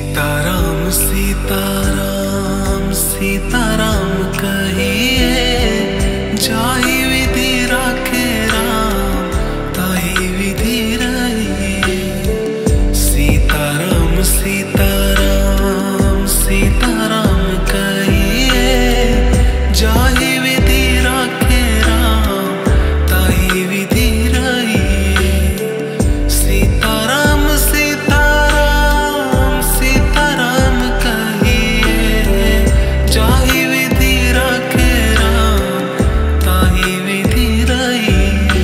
सीताराम सीताराम सीताराम कहिए, जाहि विधि राखे राम ताहि विधि रहिए। सीताराम सीताराम सीताराम कहिए, जाहि विधि राखे राम ताहि विधि रहिए। सीताराम सीताराम सीताराम कहिए, जाहि विधि राखे राम ताहि विधि रहिए।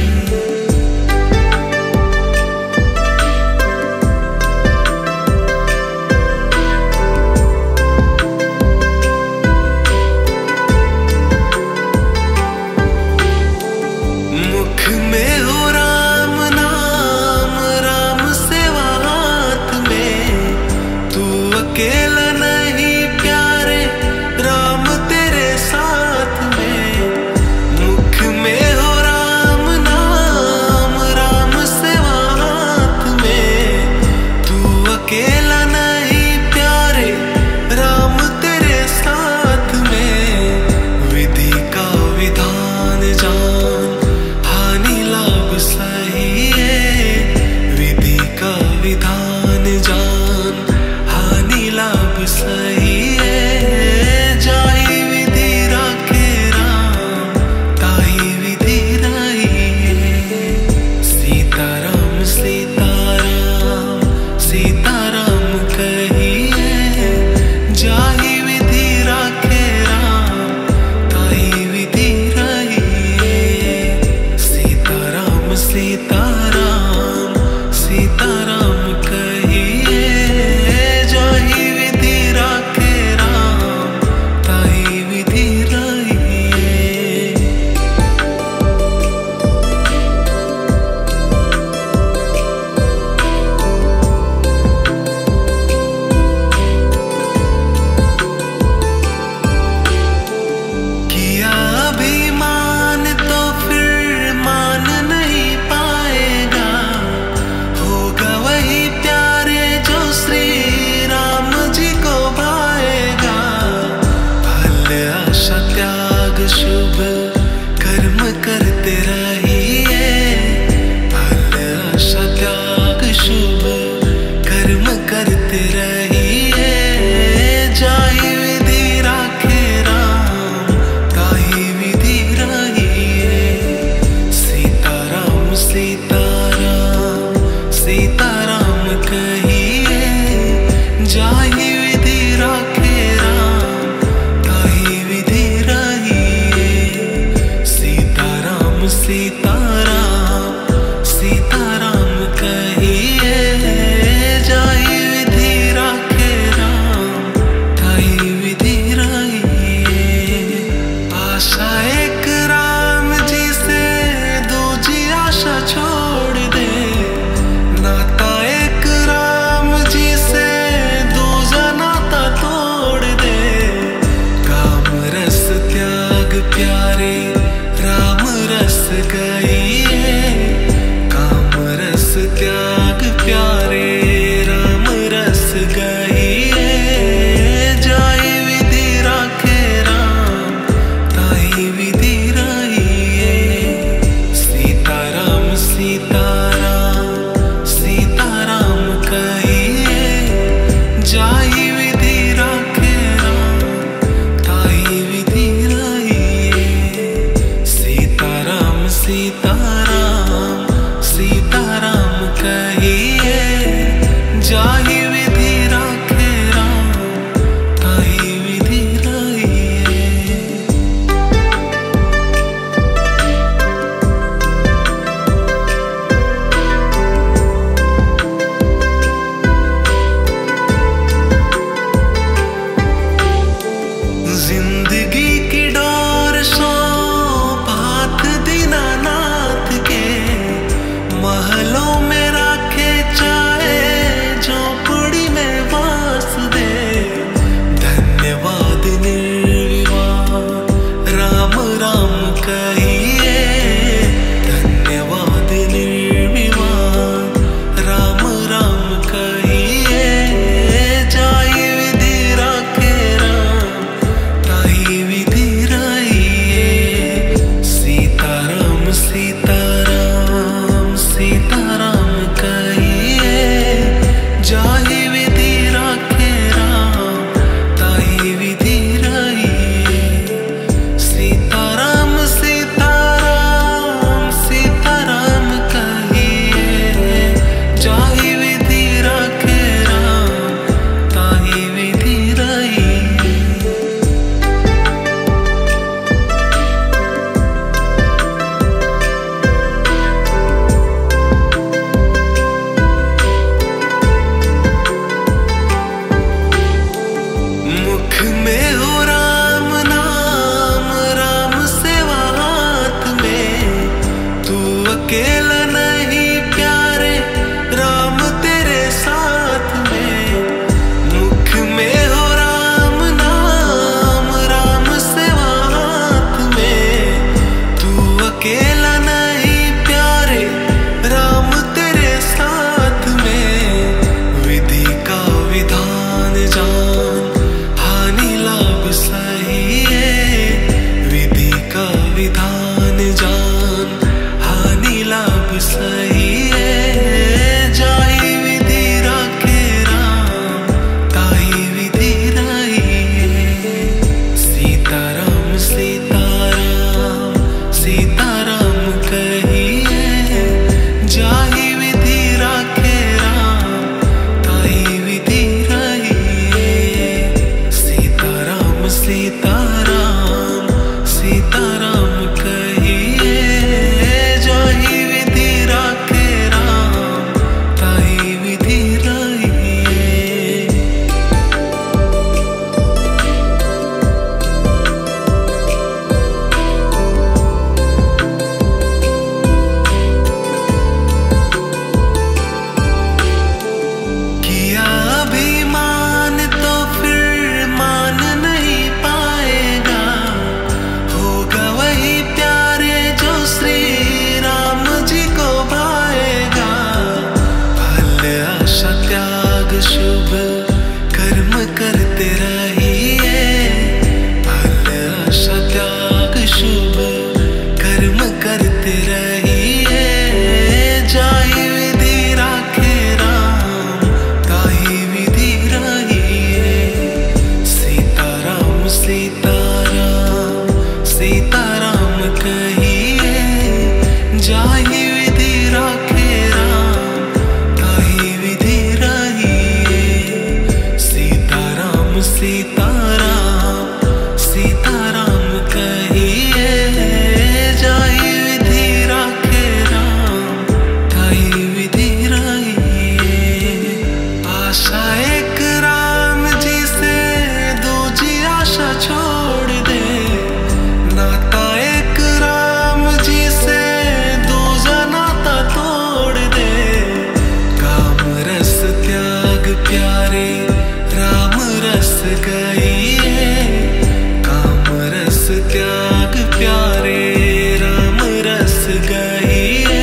मुख में हो राम नाम, राम सेवा हाथ में, तू अकेला नहीं प्यारे, राम तेरे साथ में। मुख में हो राम नाम, राम सेवा हाथ में, तू अकेला नहीं प्यारे, राम तेरे साथ में। विधि का विधान जान, हानि लाभ सही है। विधि का विधान जान, हानि लाभ सही है। जाहि विधि राखे राम ताहि विधि रहिए। सीताराम सीताराम सीताराम कहिए, जाहि विधि राखे राम ताहि विधि रहिए। सीताराम सीताराम सीताराम कहिए, जाहि विधि राखे राम ताहि विधि रहिए। किया अभिमान तो फिर मान नहीं पाएगा, होगा वही प्यारे जो श्री राम जी को भाएगा। फल आशा त्याग शुभ कर्म करते रहिए। फल आशा त्याग शुभ कर्म करते रहिए। जाहि विधि राखे राम ताहि विधि रहिए। सीताराम सीताराम सीताराम कहिए, जाहि विधि राखे राम ताहि विधि रहिए। सीताराम सीताराम सीताराम कहिए, जाहि विधि राखे राम ताहि विधि रहिए। आशा एक राम जी से दूजी आशा छोड़ दे, नाता एक राम जी से दूसरा जाहि विधि राखे राम ताहि विधि रहिए। सीताराम सीताराम सीताराम कहिए, जाहि विधि राखे राम ताहि विधि रहिए। मुख में हो राम नाम, राम सेवा हाथ में, तू अकेला नहीं प्यारे राम तेरे साथ में। मुख में हो राम नाम, राम सेवा हाथ में, तू अकेला नहीं प्यारे राम तेरे साथ में। विधि का विधान जान हानि लाभ सही है, विधि का विधान जान हानि लाभ सही है। जाहि विधि राखे राम ताहि विधि रहिए। सीताराम सीताराम सीताराम कहिए, जाहि विधि राखे राम ताहि विधि रहिए। सीताराम सीताराम सीताराम कहिए, जाहि विधि राखे राम ताहि विधि रहिए। किया अभिमान तो फिर मान नहीं पाएगा, होगा वही प्यारे जो श्री राम जी को भाएगा। फल आशा त्याग शुभ कर्म करते रहिए, फल आशा त्याग शुभ कर्म करते रहिए। जाहि विधि राखे राम ताहि विधि रहिए। सीताराम सीताराम सीताराम कहिए, जाहि विधि राखे राम ताहि विधि रहिए। सीताराम सीताराम सीताराम कहिए, जाहि विधि राखे राम ताहि विधि रहिए। आशा एक राम जी से दूजी आशा छोड़ दे, नाता एक राम जी से दूजा नाता तोड़ दे। काम रस त्याग प्यारे राम रस गइए, काम रस त्याग प्यारे राम रस गइए।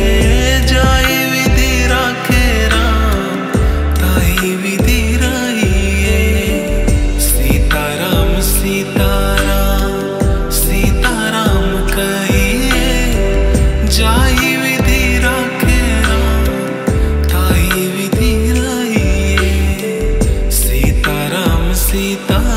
जाहि विधि राखे राम ताहि विधि रहिए। सीताराम सीताराम सीताराम कहिए, जाहि विधि राखे राम ताहि विधि रहिए। सीताराम सीताराम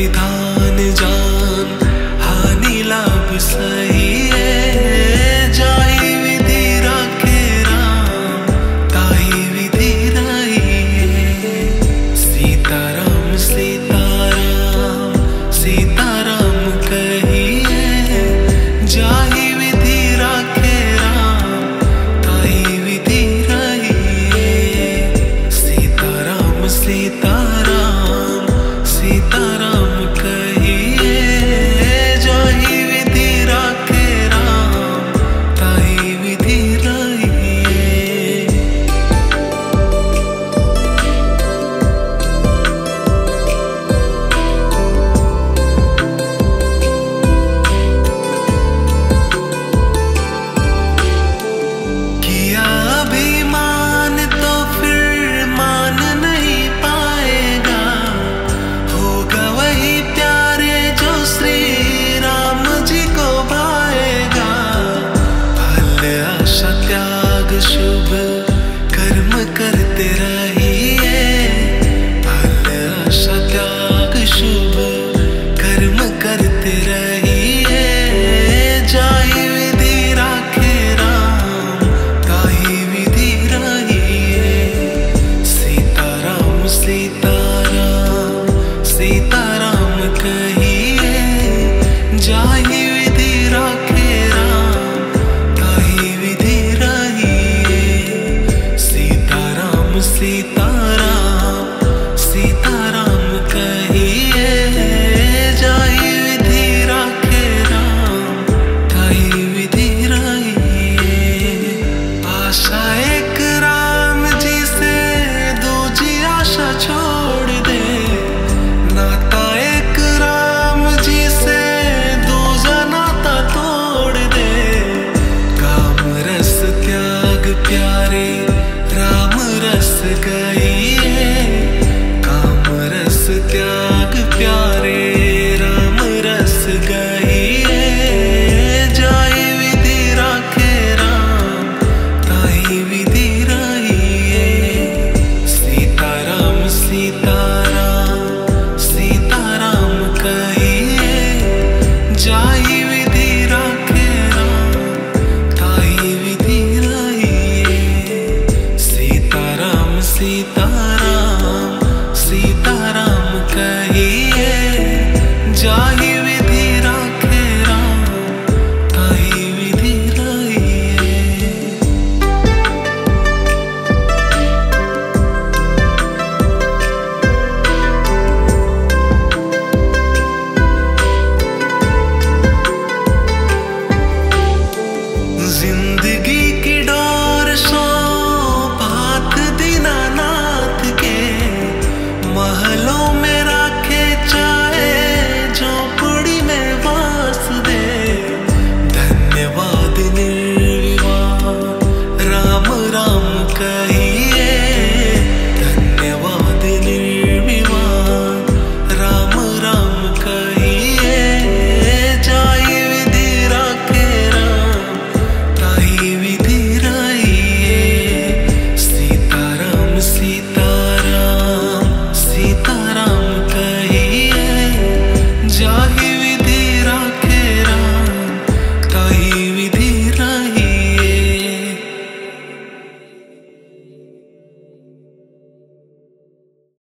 विधाता।